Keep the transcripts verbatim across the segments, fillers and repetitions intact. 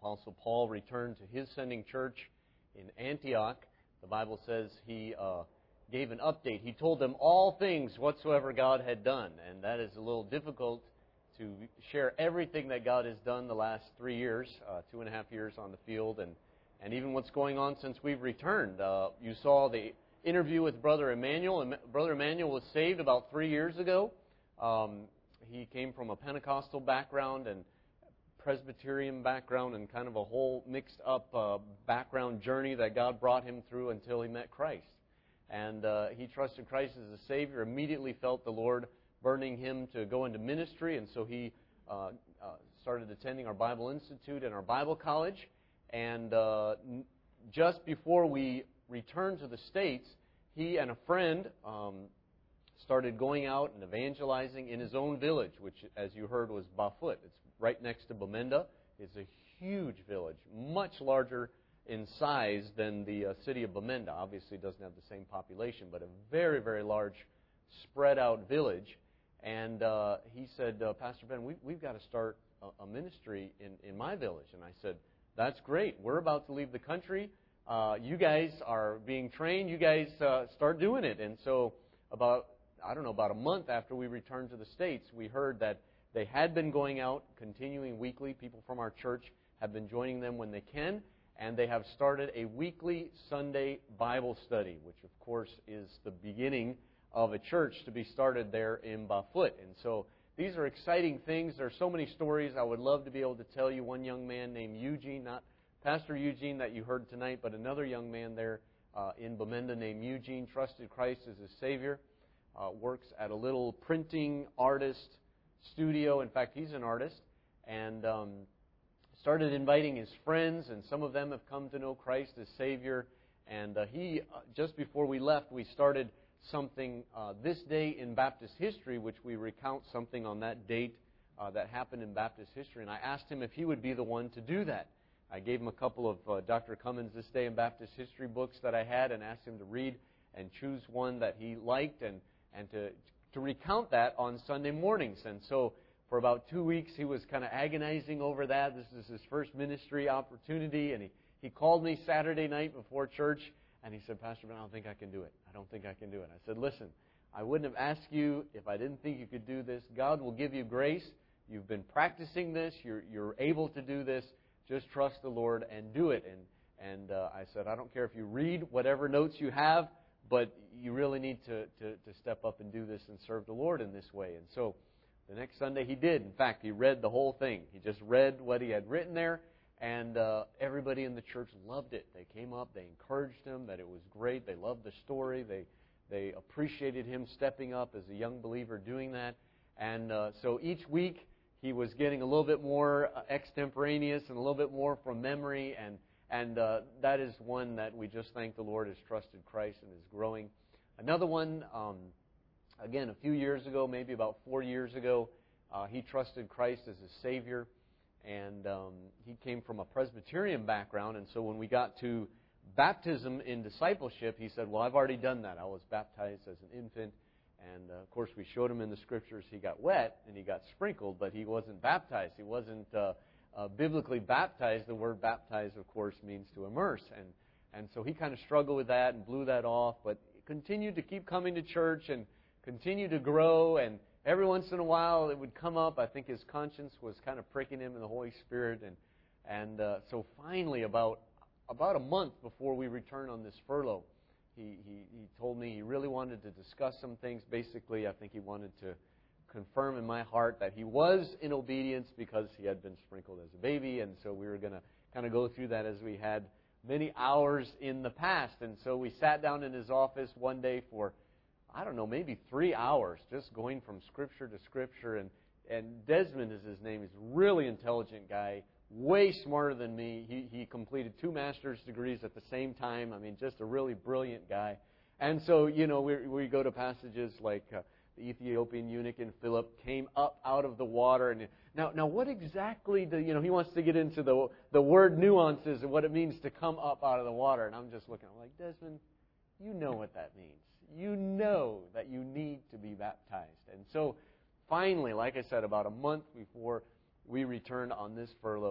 Apostle Paul returned to his sending church in Antioch, the Bible says he uh, gave an update. He told them all things whatsoever God had done. And that is a little difficult to share everything that God has done the last three years, uh, two and a half years on the field, and, and even what's going on since we've returned. Uh, you saw the interview with Brother Emmanuel. And Brother Emmanuel was saved about three years ago. Um, he came from a Pentecostal background and Presbyterian background and kind of a whole mixed up uh, background journey that God brought him through until he met Christ. And uh, he trusted Christ as a Savior, immediately felt the Lord burning him to go into ministry, and so he uh, uh, started attending our Bible Institute and our Bible College. And uh, just before we returned to the States, he and a friend um, started going out and evangelizing in his own village, which, as you heard, was Bafut. It's right next to Bamenda. It's a huge village, much larger in size than the uh, city of Bamenda. Obviously, it doesn't have the same population, but a very, very large, spread-out village. And uh, he said, uh, Pastor Ben, we, we've got to start a, a ministry in, in my village. And I said, that's great. We're about to leave the country. Uh, you guys are being trained. You guys uh, start doing it. And so about I don't know, about a month after we returned to the States, we heard that they had been going out, continuing weekly. People from our church have been joining them when they can, and they have started a weekly Sunday Bible study, which, of course, is the beginning of a church to be started there in Bafut. And so these are exciting things. There are so many stories I would love to be able to tell you. One young man named Eugene, not Pastor Eugene that you heard tonight, but another young man there uh, in Bamenda named Eugene, trusted Christ as his Savior. Uh, works at a little printing artist studio. In fact, he's an artist. And um, started inviting his friends, and some of them have come to know Christ as Savior. And uh, he, uh, just before we left, we started something uh, this day in Baptist history, which we recount something on that date uh, that happened in Baptist history. And I asked him if he would be the one to do that. I gave him a couple of uh, Doctor Cummins This Day in Baptist History books that I had and asked him to read and choose one that he liked and and to to recount that on Sunday mornings. And so for about two weeks he was kind of agonizing over that. This is his first ministry opportunity, and he, he called me Saturday night before church, and he said, Pastor Ben, I don't think I can do it. I don't think I can do it. I said, listen, I wouldn't have asked you if I didn't think you could do this. God will give you grace. You've been practicing this. You're, you're able to do this. Just trust the Lord and do it. And, and uh, I said, I don't care if you read whatever notes you have, but you really need to, to, to step up and do this and serve the Lord in this way. And so the next Sunday he did. In fact, he read the whole thing. He just read what he had written there, and uh, everybody in the church loved it. They came up, they encouraged him that it was great. They loved the story. They they appreciated him stepping up as a young believer doing that. And uh, so each week he was getting a little bit more extemporaneous and a little bit more from memory, and And uh, that is one that we just thank the Lord has trusted Christ and is growing. Another one, um, again, a few years ago, maybe about four years ago, uh, he trusted Christ as his Savior. And um, he came from a Presbyterian background. And so when we got to baptism in discipleship, he said, well, I've already done that. I was baptized as an infant. And, uh, of course, we showed him in the Scriptures he got wet and he got sprinkled, but he wasn't baptized. He wasn't... Uh, Uh, biblically baptized. The word baptized, of course, means to immerse. And and so he kind of struggled with that and blew that off, but continued to keep coming to church and continue to grow. And every once in a while it would come up. I think his conscience was kind of pricking him in the Holy Spirit. And and uh, so finally, about about a month before we returned on this furlough, he, he, he told me he really wanted to discuss some things. Basically, I think he wanted to confirm in my heart that he was in obedience because he had been sprinkled as a baby. And so we were going to kind of go through that as we had many hours in the past. And so we sat down in his office one day for, I don't know, maybe three hours, just going from Scripture to Scripture. And, and Desmond is his name. He's a really intelligent guy, way smarter than me. He, he completed two master's degrees at the same time. I mean, just a really brilliant guy. And so, you know, we, we go to passages like... Uh, The Ethiopian eunuch in Philip came up out of the water. And now, now, what exactly do you know? He wants to get into the the word nuances and what it means to come up out of the water. And I'm just looking. I'm like, Desmond, you know what that means. You know that you need to be baptized. And so, finally, like I said, about a month before we returned on this furlough,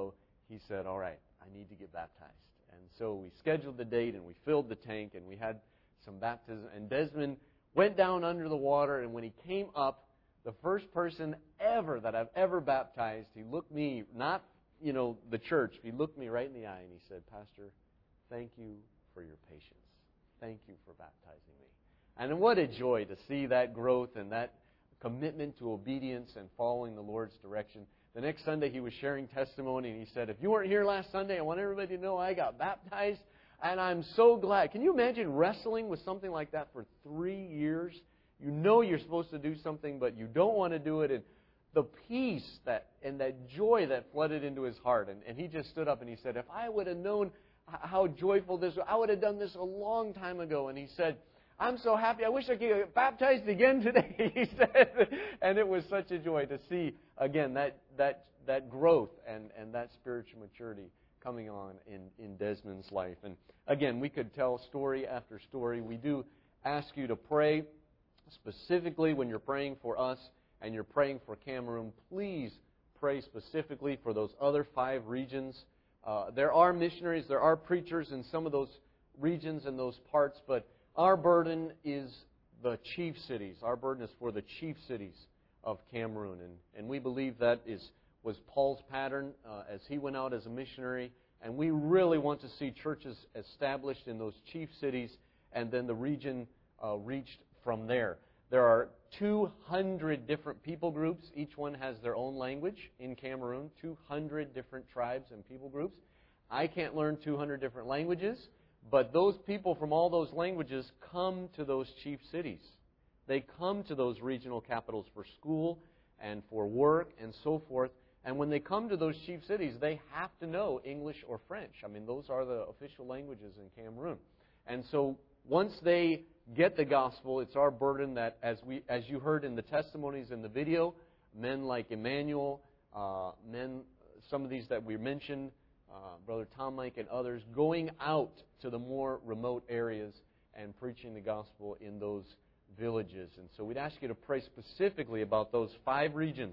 he said, all right, I need to get baptized. And so we scheduled the date, and we filled the tank, and we had some baptism. And Desmond went down under the water, and when he came up, the first person ever that I've ever baptized, he looked me, not, you know, the church, he looked me right in the eye, and he said, Pastor, thank you for your patience. Thank you for baptizing me. And what a joy to see that growth and that commitment to obedience and following the Lord's direction. The next Sunday he was sharing testimony, and he said, if you weren't here last Sunday, I want everybody to know I got baptized, and I'm so glad. Can you imagine wrestling with something like that for three years? You know you're supposed to do something, but you don't want to do it. And the peace that and that joy that flooded into his heart. And, and he just stood up and he said, if I would have known how joyful this was, I would have done this a long time ago. And he said, I'm so happy. I wish I could get baptized again today, he said. And it was such a joy to see, again, that that that growth and, and that spiritual maturity coming on in, in Desmond's life. And again, we could tell story after story. We do ask you to pray. Specifically, when you're praying for us and you're praying for Cameroon, please pray specifically for those other five regions. Uh, there are missionaries, there are preachers in some of those regions and those parts, but our burden is the chief cities. Our burden is for the chief cities of Cameroon. And, and we believe that is was Paul's pattern uh, as he went out as a missionary. And we really want to see churches established in those chief cities and then the region uh, reached from there. There are two hundred different people groups. Each one has their own language in Cameroon. two hundred different tribes and people groups. I can't learn two hundred different languages, but those people from all those languages come to those chief cities. They come to those regional capitals for school and for work and so forth. And when they come to those chief cities, they have to know English or French. I mean, those are the official languages in Cameroon. And so once they get the gospel, it's our burden that, as we, as you heard in the testimonies in the video, men like Emmanuel, uh, men, some of these that we mentioned, uh, Brother Tom Mike and others, going out to the more remote areas and preaching the gospel in those villages. And so we'd ask you to pray specifically about those five regions,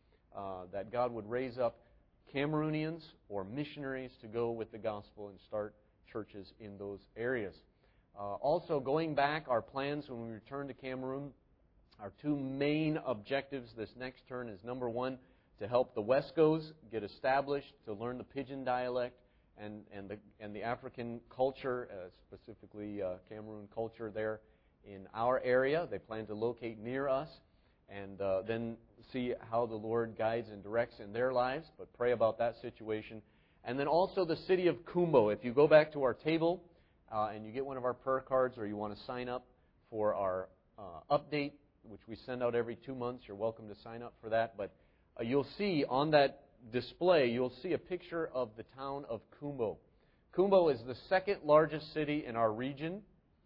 uh, that God would raise up Cameroonians or missionaries to go with the gospel and start churches in those areas. Uh, also, going back, our plans when we return to Cameroon, our two main objectives this next turn is, number one, to help the Wescos get established, to learn the Pidgin dialect and, and, the, and the African culture, uh, specifically uh, Cameroon culture there in our area. They plan to locate near us and uh, then see how the Lord guides and directs in their lives, but pray about that situation. And then also the city of Kumbo. If you go back to our table, Uh, and you get one of our prayer cards, or you want to sign up for our uh, update, which we send out every two months, you're welcome to sign up for that. But uh, you'll see on that display, you'll see a picture of the town of Kumbo. Kumbo is the second largest city in our region,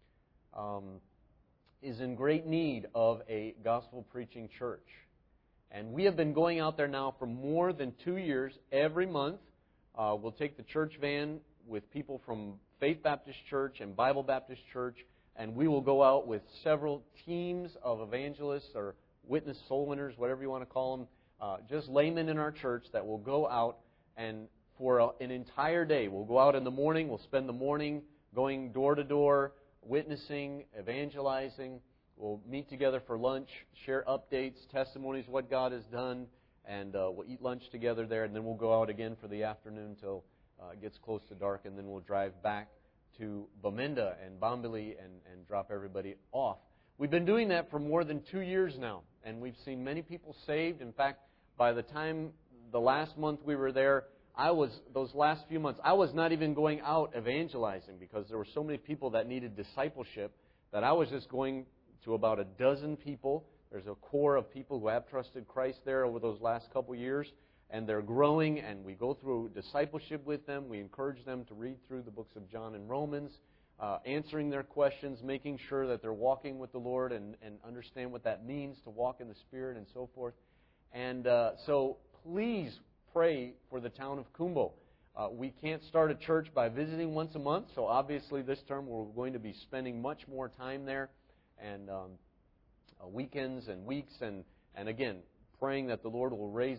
um, is in great need of a gospel-preaching church. And we have been going out there now for more than two years. Every month, uh, we'll take the church van with people from Faith Baptist Church and Bible Baptist Church, and we will go out with several teams of evangelists or witness soul winners, whatever you want to call them, uh, just laymen in our church that will go out and for a, an entire day. We'll go out in the morning. We'll spend the morning going door to door, witnessing, evangelizing. We'll meet together for lunch, share updates, testimonies, what God has done, and uh, we'll eat lunch together there, and then we'll go out again for the afternoon till Uh, it gets close to dark, and then we'll drive back to Bamenda and Bambili and, and drop everybody off. We've been doing that for more than two years now, and we've seen many people saved. In fact, by the time the last month we were there, I was those last few months, I was not even going out evangelizing because there were so many people that needed discipleship that I was just going to about a dozen people. There's a core of people who have trusted Christ there over those last couple years. And they're growing, and we go through discipleship with them. We encourage them to read through the books of John and Romans, uh, answering their questions, making sure that they're walking with the Lord and, and understand what that means to walk in the Spirit and so forth. And uh, so please pray for the town of Kumbo. Uh, we can't start a church by visiting once a month, so obviously this term we're going to be spending much more time there, and um, uh, weekends and weeks, and, and again, praying that the Lord will raise up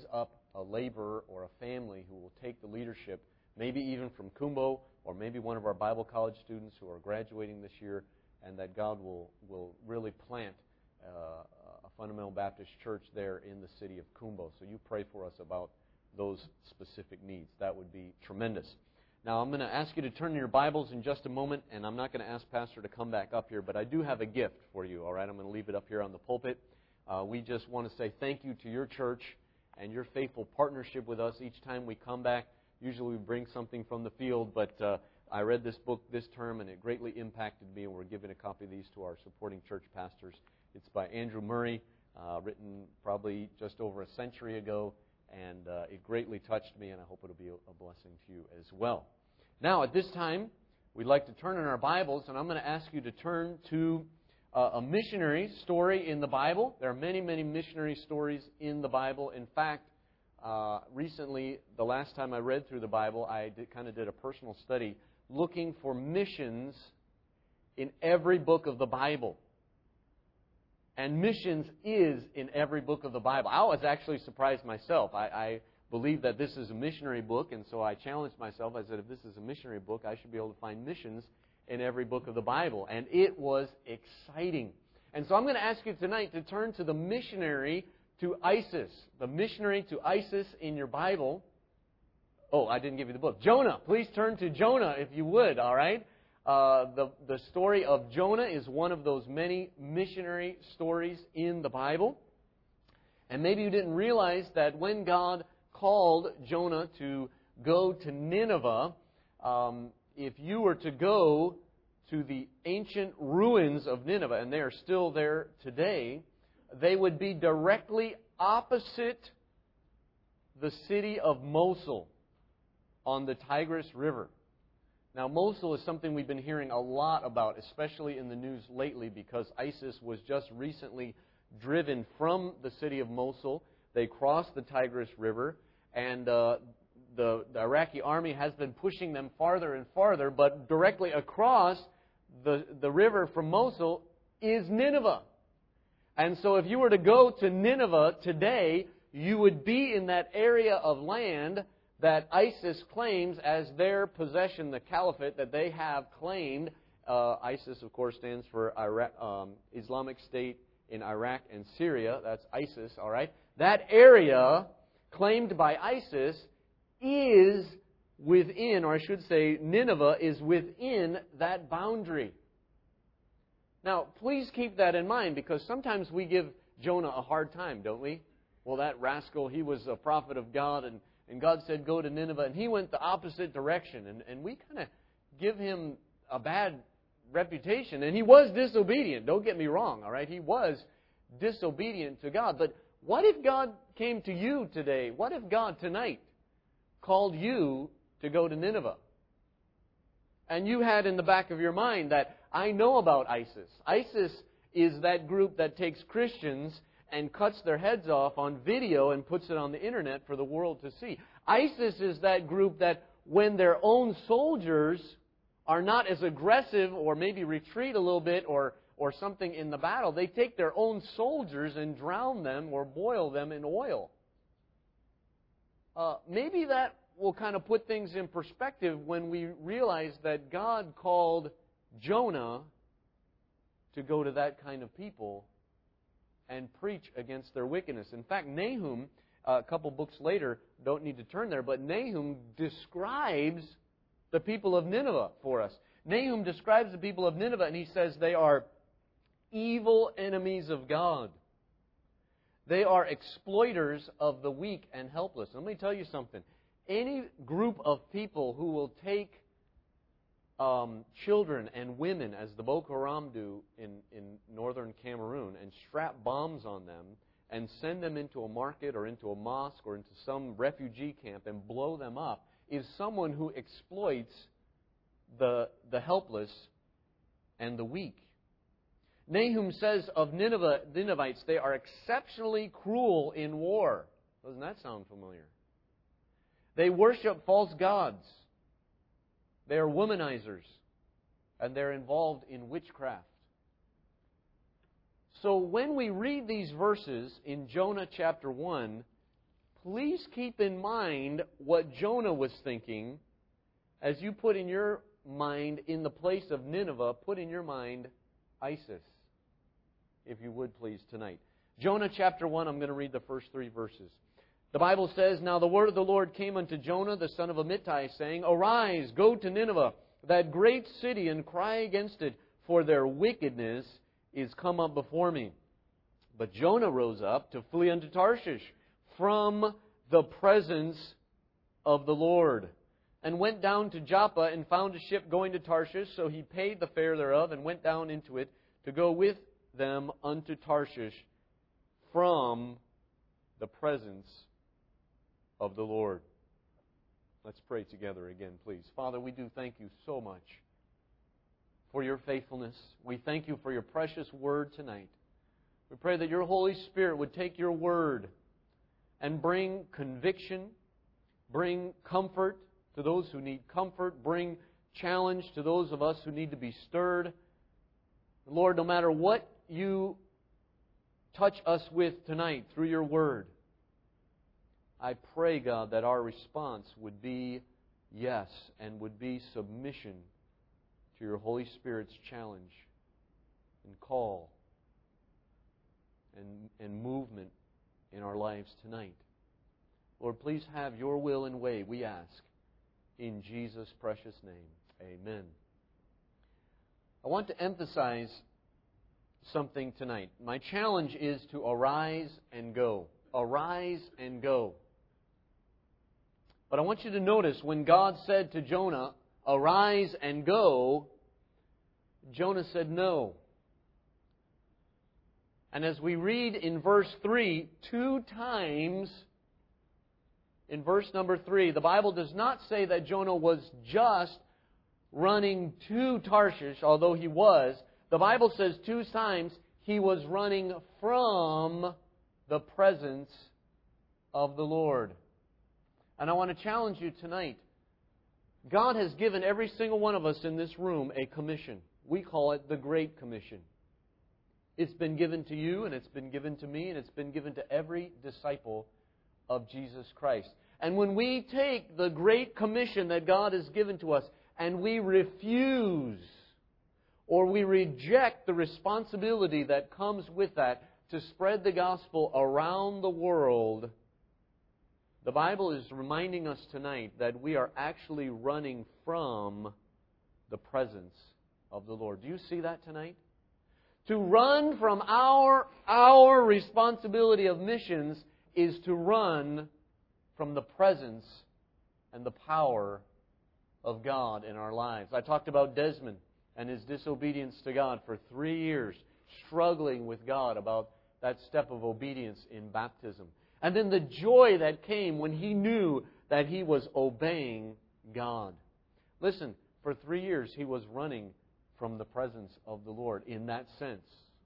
a laborer or a family who will take the leadership, maybe even from Kumbo, or maybe one of our Bible college students who are graduating this year, and that God will, will really plant uh, a fundamental Baptist church there in the city of Kumbo. So you pray for us about those specific needs. That would be tremendous. Now, I'm going to ask you to turn to your Bibles in just a moment, and I'm not going to ask Pastor to come back up here, but I do have a gift for you, all right? I'm going to leave it up here on the pulpit. Uh, we just want to say thank you to your church and your faithful partnership with us each time we come back. Usually we bring something from the field, but uh, I read this book this term, and it greatly impacted me, and we're giving a copy of these to our supporting church pastors. It's by Andrew Murray, uh, written probably just over a century ago, and uh, it greatly touched me, and I hope it'll be a blessing to you as well. Now, at this time, we'd like to turn in our Bibles, and I'm going to ask you to turn to uh, a missionary story in the Bible. There are many, many missionary stories in the Bible. In fact, uh, recently, the last time I read through the Bible, I did, kind of did a personal study looking for missions in every book of the Bible. And missions is in every book of the Bible. I was actually surprised myself. I, I believe that this is a missionary book, and so I challenged myself. I said, if this is a missionary book, I should be able to find missions in every book of the Bible. And it was exciting. And so I'm going to ask you tonight to turn to the missionary to ISIS. The missionary to ISIS in your Bible. Oh, I didn't give you the book. Jonah. Please turn to Jonah if you would, all right? Uh, the, the story of Jonah is one of those many missionary stories in the Bible. And maybe you didn't realize that when God called Jonah to go to Nineveh, um, if you were to go to the ancient ruins of Nineveh, and they are still there today, they would be directly opposite the city of Mosul on the Tigris River. Now, Mosul is something we've been hearing a lot about, especially in the news lately, because ISIS was just recently driven from the city of Mosul. They crossed the Tigris River, and uh, the, the Iraqi army has been pushing them farther and farther, but directly across the, the river from Mosul is Nineveh. And so if you were to go to Nineveh today, you would be in that area of land that ISIS claims as their possession, the caliphate that they have claimed. Uh, ISIS, of course, stands for Iraq, um, Islamic State in Iraq and Syria. That's ISIS, all right? That area claimed by ISIS is within, or I should say Nineveh is within that boundary. Now, please keep that in mind, because sometimes we give Jonah a hard time, don't we? Well, that rascal, he was a prophet of God, and And God said, go to Nineveh. And he went the opposite direction. And, and we kind of give him a bad reputation. And he was disobedient. Don't get me wrong, all right? He was disobedient to God. But what if God came to you today? What if God tonight called you to go to Nineveh? And you had in the back of your mind that I know about ISIS. ISIS is that group that takes Christians and cuts their heads off on video and puts it on the internet for the world to see. ISIS is that group that when their own soldiers are not as aggressive or maybe retreat a little bit or, or something in the battle, they take their own soldiers and drown them or boil them in oil. Uh, maybe that will kind of put things in perspective when we realize that God called Jonah to go to that kind of people and preach against their wickedness. In fact, Nahum, uh, a couple books later, don't need to turn there, but Nahum describes the people of Nineveh for us. Nahum describes the people of Nineveh, and he says they are evil enemies of God. They are exploiters of the weak and helpless. Let me tell you something. Any group of people who will take Um, children and women, as the Boko Haram do in, in northern Cameroon, and strap bombs on them and send them into a market or into a mosque or into some refugee camp and blow them up, is someone who exploits the, the helpless and the weak. Nahum says of Nineveh, Ninevites, they are exceptionally cruel in war. Doesn't that sound familiar? They worship false gods. They are womanizers, and they're involved in witchcraft. So when we read these verses in Jonah chapter one, please keep in mind what Jonah was thinking as you put in your mind, in the place of Nineveh, put in your mind ISIS, if you would please, tonight. Jonah chapter one, I'm going to read the first three verses. The Bible says, "Now the word of the Lord came unto Jonah, the son of Amittai, saying, Arise, go to Nineveh, that great city, and cry against it, for their wickedness is come up before me. But Jonah rose up to flee unto Tarshish from the presence of the Lord, and went down to Joppa, and found a ship going to Tarshish. So he paid the fare thereof, and went down into it to go with them unto Tarshish from the presence of the Lord." Let's pray together again, please. Father, we do thank you so much for your faithfulness. We thank you for your precious word tonight. We pray that your Holy Spirit would take your word and bring conviction, bring comfort to those who need comfort, bring challenge to those of us who need to be stirred. Lord, no matter what you touch us with tonight through your word, I pray, God, that our response would be yes, and would be submission to your Holy Spirit's challenge and call and, and movement in our lives tonight. Lord, please have your will and way, we ask, in Jesus' precious name. Amen. I want to emphasize something tonight. My challenge is to arise and go. Arise and go. But I want you to notice when God said to Jonah, "Arise and go," Jonah said no. And as we read in verse three, two times in verse number three, the Bible does not say that Jonah was just running to Tarshish, although he was. The Bible says two times he was running from the presence of the Lord. And I want to challenge you tonight. God has given every single one of us in this room a commission. We call it the Great Commission. It's been given to you, and it's been given to me, and it's been given to every disciple of Jesus Christ. And when we take the Great Commission that God has given to us, and we refuse or we reject the responsibility that comes with that to spread the gospel around the world, the Bible is reminding us tonight that we are actually running from the presence of the Lord. Do you see that tonight? To run from our, our responsibility of missions is to run from the presence and the power of God in our lives. I talked about Desmond and his disobedience to God for three years, struggling with God about that step of obedience in baptism. And then the joy that came when he knew that he was obeying God. Listen, for three years he was running from the presence of the Lord in that sense.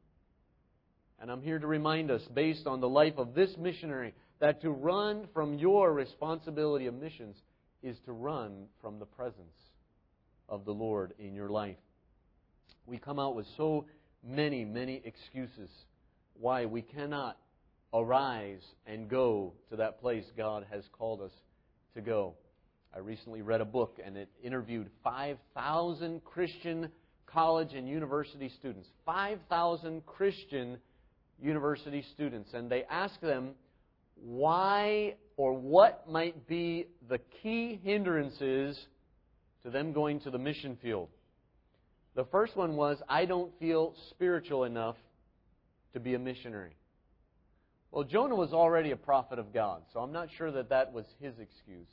And I'm here to remind us, based on the life of this missionary, that to run from your responsibility of missions is to run from the presence of the Lord in your life. We come out with so many, many excuses why we cannot arise and go to that place God has called us to go. I recently read a book, and it interviewed five thousand Christian college and university students. five thousand Christian university students. And they asked them why or what might be the key hindrances to them going to the mission field. The first one was, "I don't feel spiritual enough to be a missionary." Well, Jonah was already a prophet of God, so I'm not sure that that was his excuse.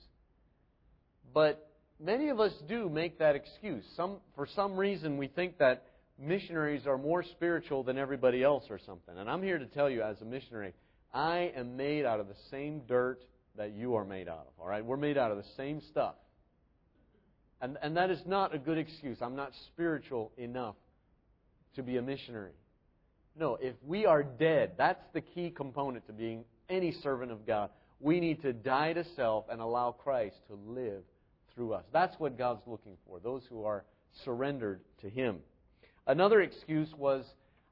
But many of us do make that excuse. Some, for some reason, we think that missionaries are more spiritual than everybody else or something. And I'm here to tell you, as a missionary, I am made out of the same dirt that you are made out of. All right? We're made out of the same stuff. And, and that is not a good excuse. I'm not spiritual enough to be a missionary. No, if we are dead, that's the key component to being any servant of God. We need to die to self and allow Christ to live through us. That's what God's looking for, those who are surrendered to Him. Another excuse was,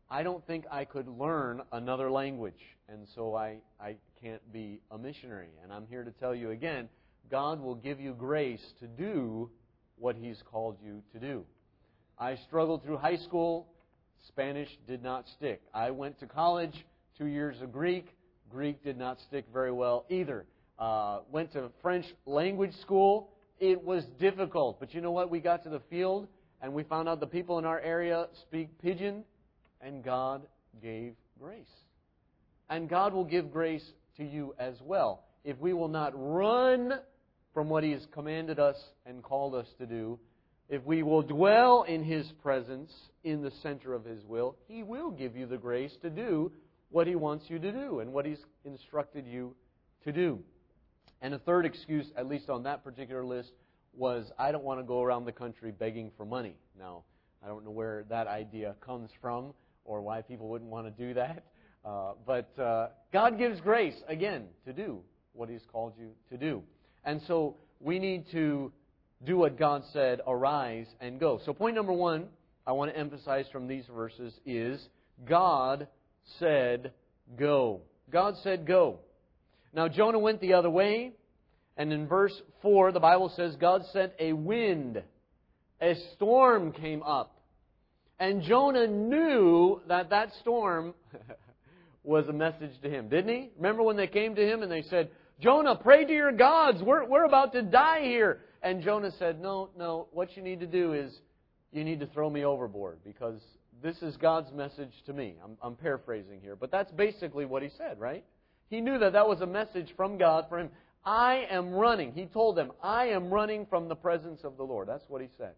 I don't think I could learn another language, and so I, I can't be a missionary. And I'm here to tell you again, God will give you grace to do what He's called you to do. I struggled through high school. Spanish did not stick. I went to college, two years of Greek. Greek did not stick very well either. Uh, went to French language school. It was difficult. But you know what? We got to the field, and we found out the people in our area speak Pidgin, and God gave grace. And God will give grace to you as well. If we will not run from what He has commanded us and called us to do, if we will dwell in His presence, in the center of His will, He will give you the grace to do what He wants you to do and what He's instructed you to do. And a third excuse, at least on that particular list, was I don't want to go around the country begging for money. Now, I don't know where that idea comes from or why people wouldn't want to do that. Uh, but uh, God gives grace, again, to do what He's called you to do. And so we need to do what God said, arise and go. So point number one I want to emphasize from these verses is God said go. God said go. Now Jonah went the other way, and in verse four the Bible says God sent a wind. A storm came up. And Jonah knew that that storm was a message to him, didn't he? Remember when they came to him and they said, Jonah, pray to your gods. We're, we're about to die here. And Jonah said, no, no, what you need to do is you need to throw me overboard because this is God's message to me. I'm, I'm paraphrasing here, but that's basically what he said, right? He knew that that was a message from God for him. I am running. He told them, I am running from the presence of the Lord. That's what he said.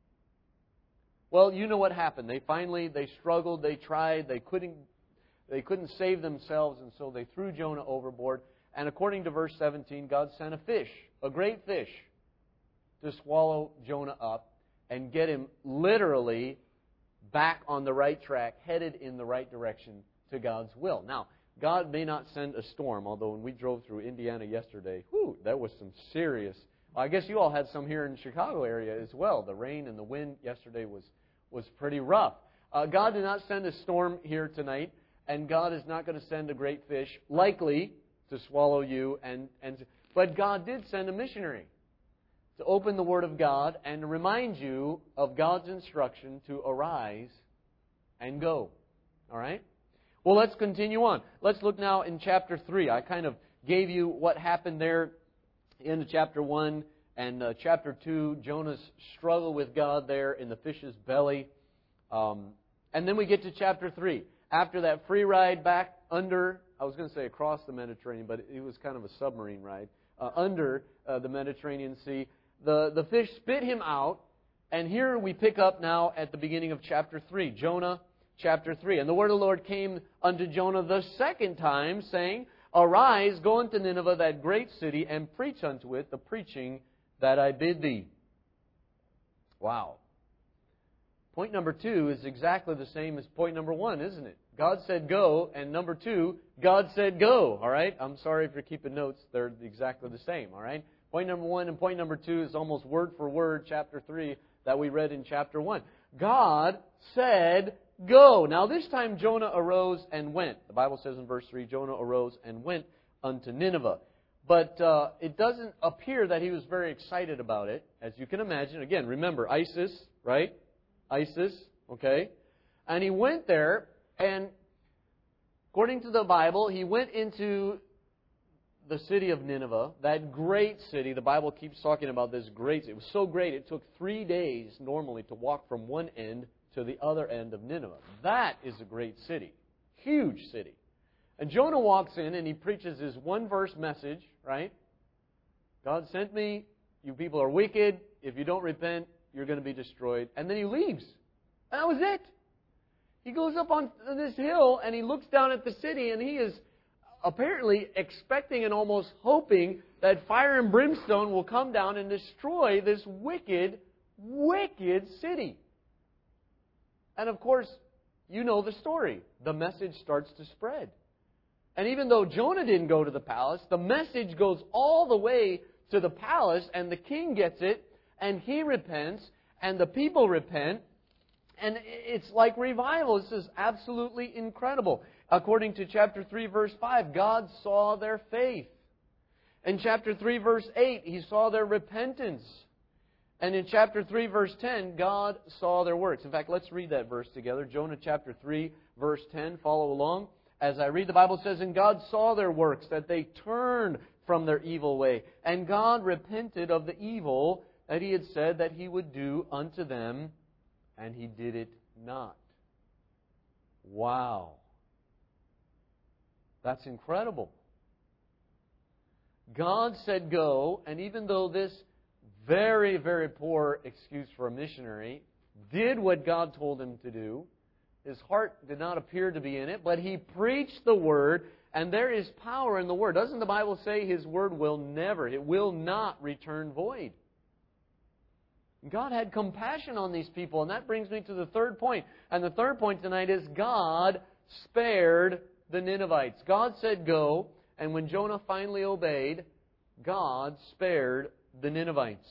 Well, you know what happened. They finally, they struggled, they tried, they couldn't, they couldn't save themselves, and so they threw Jonah overboard. And according to verse seventeen, God sent a fish, a great fish, to swallow Jonah up and get him literally back on the right track, headed in the right direction to God's will. Now, God may not send a storm, although when we drove through Indiana yesterday, whew, that was some serious... Well, I guess you all had some here in the Chicago area as well. The rain and the wind yesterday was, was pretty rough. Uh, God did not send a storm here tonight, and God is not going to send a great fish, likely, to swallow you. And, and But God did send a missionary to open the Word of God and to remind you of God's instruction to arise and go. All right? Well, let's continue on. Let's look now in chapter three. I kind of gave you what happened there in chapter one and uh, chapter two. Jonah's struggle with God there in the fish's belly. Um, and then we get to chapter three. After that free ride back under, I was going to say across the Mediterranean, but it was kind of a submarine ride, uh, under uh, the Mediterranean Sea. The, the fish spit him out. And here we pick up now at the beginning of chapter three. Jonah chapter three. And the word of the Lord came unto Jonah the second time, saying, Arise, go unto Nineveh, that great city, and preach unto it the preaching that I bid thee. Wow. Point number two is exactly the same as point number one, isn't it? God said go, and number two, God said go. All right? I'm sorry if you're keeping notes. They're exactly the same. All right? Point number one and point number two is almost word for word, chapter three, that we read in chapter one. God said go. Now this time Jonah arose and went. The Bible says in verse three, Jonah arose and went unto Nineveh. But uh, it doesn't appear that he was very excited about it, as you can imagine. Again, remember, ISIS, right? ISIS, okay? And he went there, and according to the Bible, he went into the city of Nineveh, that great city. The Bible keeps talking about this great city. It was so great, it took three days normally to walk from one end to the other end of Nineveh. That is a great city. Huge city. And Jonah walks in and he preaches his one-verse message, right? God sent me. You people are wicked. If you don't repent, you're going to be destroyed. And then he leaves. And that was it. He goes up on this hill and he looks down at the city and he is apparently expecting and almost hoping that fire and brimstone will come down and destroy this wicked, wicked city. And of course, you know the story. The message starts to spread. And even though Jonah didn't go to the palace, the message goes all the way to the palace, and the king gets it, and he repents, and the people repent, And it's like revival. This is absolutely incredible. According to chapter three, verse five, God saw their faith. In chapter three, verse eight, He saw their repentance. And in chapter three, verse ten, God saw their works. In fact, let's read that verse together. Jonah chapter three, verse ten. Follow along. As I read, the Bible says, "And God saw their works, that they turned from their evil way. And God repented of the evil that He had said that He would do unto them, and He did it not." Wow. That's incredible. God said go, and even though this very, very poor excuse for a missionary did what God told him to do, his heart did not appear to be in it, but he preached the Word, and there is power in the Word. Doesn't the Bible say His Word will never, it will not return void? God had compassion on these people, and that brings me to the third point. And the third point tonight is God spared the Ninevites. God said go, and when Jonah finally obeyed, God spared the Ninevites.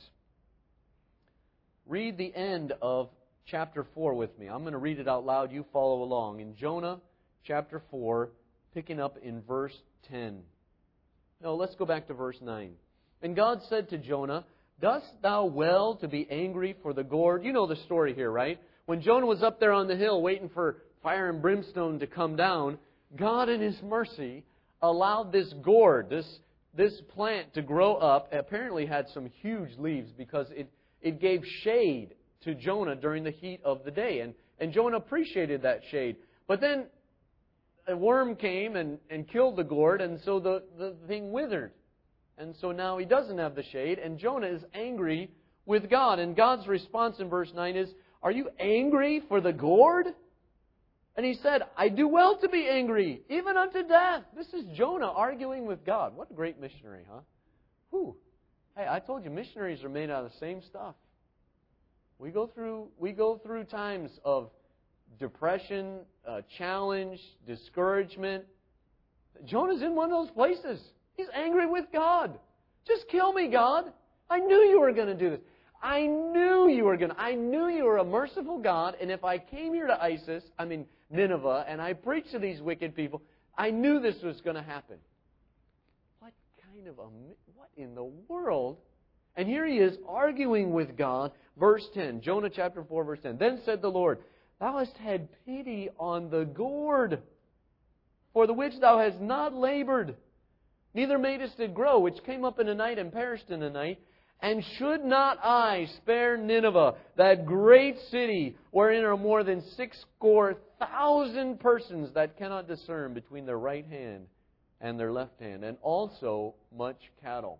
Read the end of chapter four with me. I'm going to read it out loud. You follow along. In Jonah chapter four, picking up in verse ten. No, let's go back to verse nine. "And God said to Jonah, Dost thou well to be angry for the gourd?" You know the story here, right? When Jonah was up there on the hill waiting for fire and brimstone to come down, God in His mercy allowed this gourd, this, this plant to grow up. It apparently had some huge leaves because it, it gave shade to Jonah during the heat of the day. And, and Jonah appreciated that shade. But then a worm came and, and killed the gourd, and so the, the thing withered. And so now he doesn't have the shade, and Jonah is angry with God. And God's response in verse nine is, "Are you angry for the gourd?" And he said, "I do well to be angry, even unto death." This is Jonah arguing with God. What a great missionary, huh? Whew. Hey, I told you, missionaries are made out of the same stuff. We go through, we go through times of depression, uh, challenge, discouragement. Jonah's in one of those places. He's angry with God. "Just kill me, God. I knew you were going to do this. I knew you were going to. I knew you were a merciful God, and if I came here to Isis, I mean Nineveh, and I preached to these wicked people, I knew this was going to happen." What kind of a... What in the world? And here he is arguing with God. Verse ten, Jonah chapter four, verse ten. "Then said the Lord, Thou hast had pity on the gourd, for the which thou hast not labored, neither madest it grow, which came up in a night and perished in a night. And should not I spare Nineveh, that great city, wherein are more than six score thousand persons that cannot discern between their right hand and their left hand, and also much cattle?"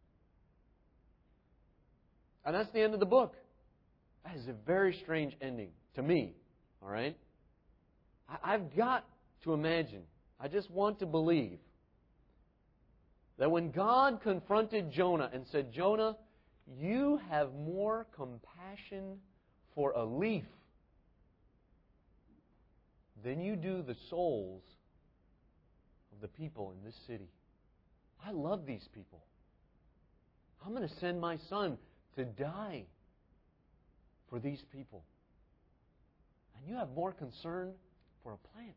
And that's the end of the book. That is a very strange ending to me. All right? I've got to imagine, I just want to believe, that when God confronted Jonah and said, "Jonah, you have more compassion for a leaf than you do the souls of the people in this city. I love these people. I'm going to send my son to die for these people. And you have more concern for a plant."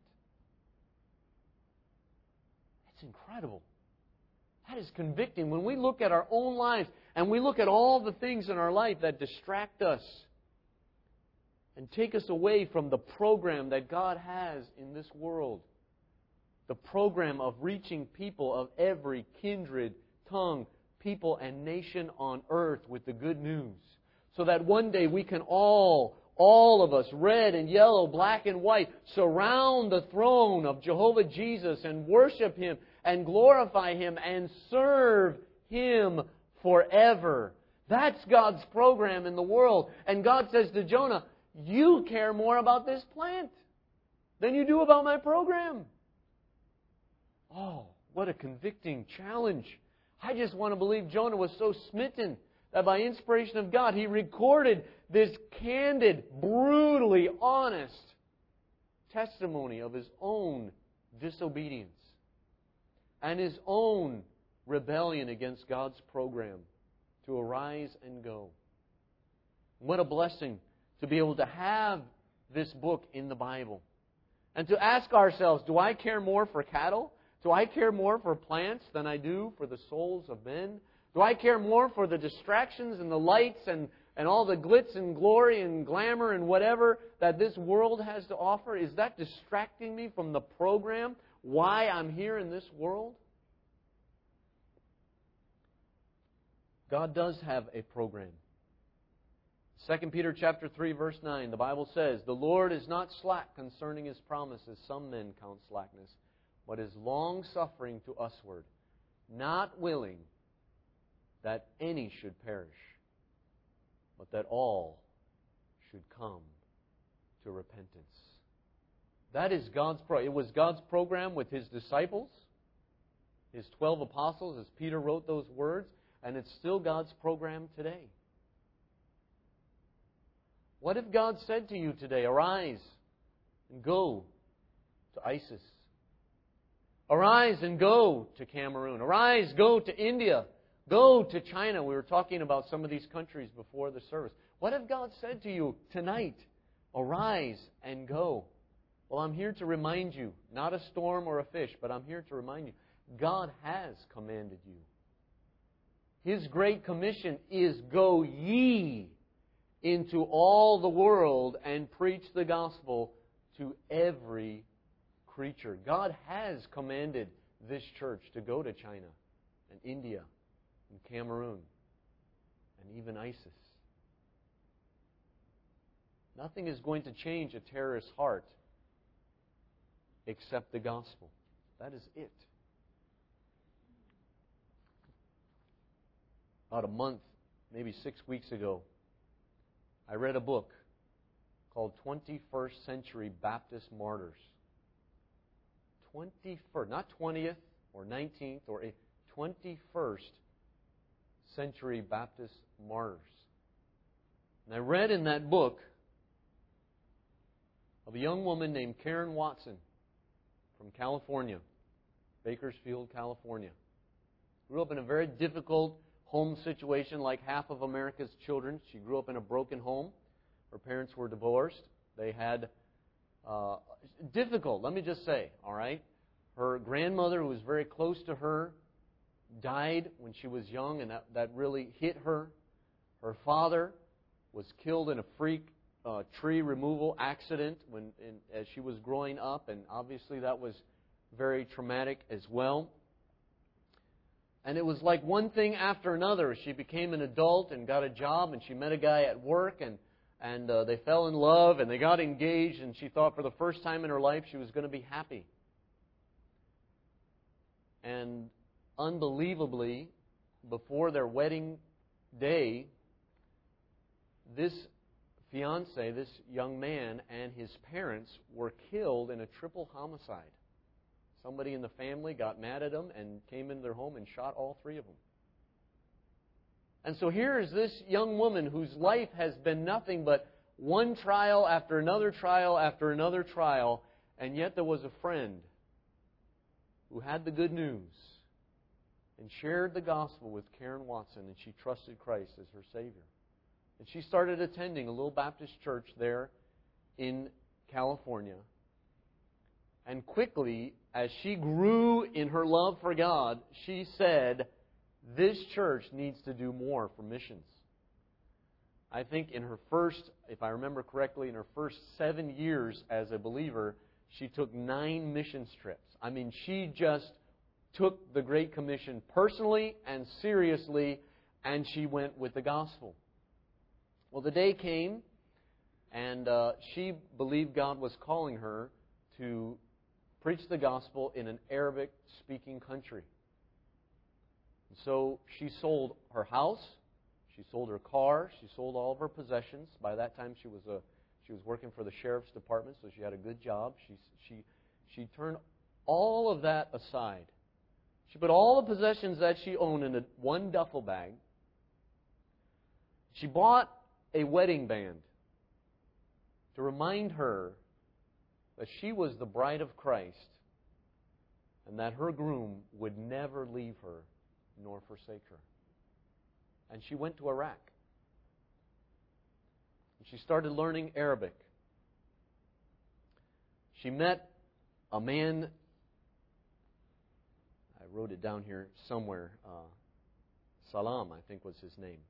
It's incredible. That is convicting. When we look at our own lives and we look at all the things in our life that distract us and take us away from the program that God has in this world, the program of reaching people of every kindred, tongue, people, and nation on earth with the good news, so that one day we can all, all of us, red and yellow, black and white, surround the throne of Jehovah Jesus and worship Him and glorify Him and serve Him forever. That's God's program in the world. And God says to Jonah, "You care more about this plant than you do about my program." Oh, what a convicting challenge. I just want to believe Jonah was so smitten that by inspiration of God, he recorded this candid, brutally honest testimony of his own disobedience and his own rebellion against God's program to arise and go. What a blessing to be able to have this book in the Bible. And to ask ourselves, do I care more for cattle? Do I care more for plants than I do for the souls of men? Do I care more for the distractions and the lights and, and all the glitz and glory and glamour and whatever that this world has to offer? Is that distracting me from the program, why I'm here in this world? God does have a program. Second Peter chapter three, verse nine, the Bible says, "The Lord is not slack concerning His promises, some men count slackness, but is long-suffering to usward, not willing that any should perish, but that all should come to repentance." That is God's program. It was God's program with His disciples, His twelve apostles, as Peter wrote those words, and it's still God's program today. What if God said to you today, "Arise and go to ISIS. Arise and go to Cameroon. Arise, go to India. Go to China." We were talking about some of these countries before the service. What if God said to you tonight, "Arise and go"? Well, I'm here to remind you, not a storm or a fish, but I'm here to remind you, God has commanded you. His great commission is, "Go ye into all the world and preach the gospel to every creature." God has commanded this church to go to China and India and Cameroon and even ISIS. Nothing is going to change a terrorist's heart except the gospel. That is it. About a month, maybe six weeks ago, I read a book called twenty-first Century Baptist Martyrs. twenty-first, not twentieth or nineteenth or eighth, twenty-first Century Baptist Martyrs. And I read in that book of a young woman named Karen Watson from California, Bakersfield, California. Grew up in a very difficult home situation like half of America's children. She grew up in a broken home. Her parents were divorced. They had uh, difficult, let me just say, all right? Her grandmother, who was very close to her, died when she was young, and that, that really hit her. Her father was killed in a freak uh, tree removal accident when in, as she was growing up, and obviously that was very traumatic as well. And it was like one thing after another. She became an adult and got a job, and she met a guy at work, and, and uh, they fell in love, and they got engaged, and she thought for the first time in her life she was going to be happy. And unbelievably, before their wedding day, this fiancé, this young man, and his parents were killed in a triple homicide. Somebody in the family got mad at them and came into their home and shot all three of them. And so here is this young woman whose life has been nothing but one trial after another trial after another trial, and yet there was a friend who had the good news and shared the gospel with Karen Watson, and she trusted Christ as her Savior. And she started attending a little Baptist church there in California. And quickly, as she grew in her love for God, she said, "This church needs to do more for missions." I think in her first, if I remember correctly, in her first seven years as a believer, she took nine missions trips. I mean, she just took the Great Commission personally and seriously, and she went with the gospel. Well, the day came, and uh, she believed God was calling her to preach the gospel in an Arabic-speaking country. And so she sold her house, she sold her car, she sold all of her possessions. By that time, she was a she was working for the sheriff's department, so she had a good job. She she she turned all of that aside. She put all the possessions that she owned in a, one duffel bag. She bought a wedding band to remind her that she was the bride of Christ and that her groom would never leave her nor forsake her. And she went to Iraq. And she started learning Arabic. she met a man, I wrote it down here somewhere, uh, Salam, I think was his name.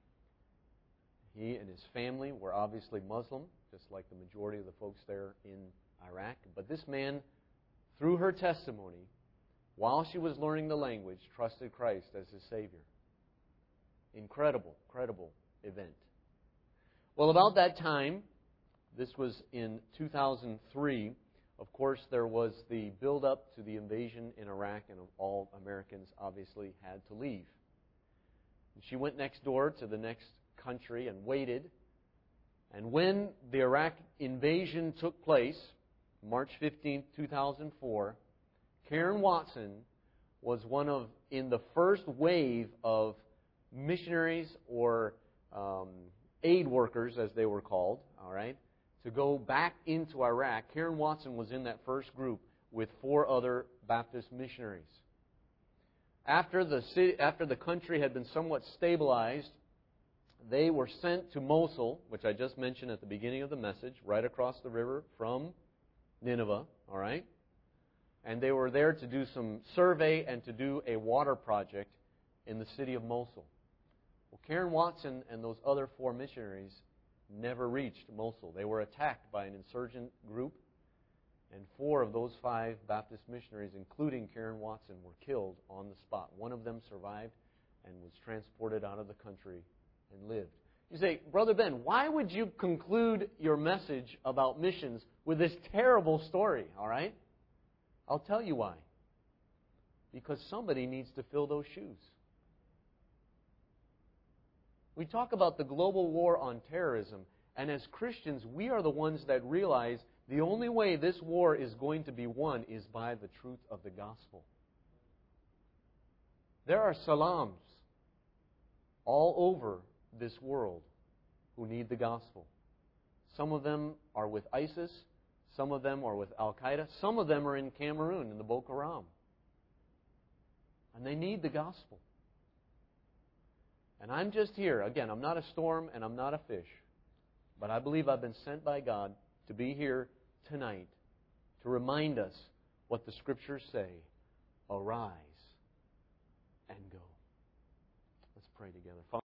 He and his family were obviously Muslim, just like the majority of the folks there in Iraq. But this man, through her testimony, while she was learning the language, trusted Christ as his Savior. Incredible, incredible event. Well, about that time, this was in two thousand three, of course, there was the build-up to the invasion in Iraq, and all Americans obviously had to leave. And she went next door to the next country and waited. And when the Iraq invasion took place, March fifteenth, two thousand four, Karen Watson was one of, in the first wave of missionaries or um, aid workers, as they were called, all right, to go back into Iraq. Karen Watson was in that first group with four other Baptist missionaries. After the city, after the country had been somewhat stabilized, they were sent to Mosul, which I just mentioned at the beginning of the message, right across the river from Nineveh, all right? And they were there to do some survey and to do a water project in the city of Mosul. Well, Karen Watson and those other four missionaries never reached Mosul. They were attacked by an insurgent group, and four of those five Baptist missionaries, including Karen Watson, were killed on the spot. One of them survived and was transported out of the country and lived. You say, Brother Ben, why would you conclude your message about missions with this terrible story, all right? I'll tell you why. Because somebody needs to fill those shoes. We talk about the global war on terrorism, and as Christians, we are the ones that realize the only way this war is going to be won is by the truth of the gospel. There are salams all over this world who need the gospel. Some of them are with ISIS. Some of them are with Al-Qaeda. Some of them are in Cameroon, in the Boko Haram. And they need the gospel. And I'm just here. Again, I'm not a storm and I'm not a fish. But I believe I've been sent by God to be here tonight to remind us what the Scriptures say. Arise and go. Let's pray together.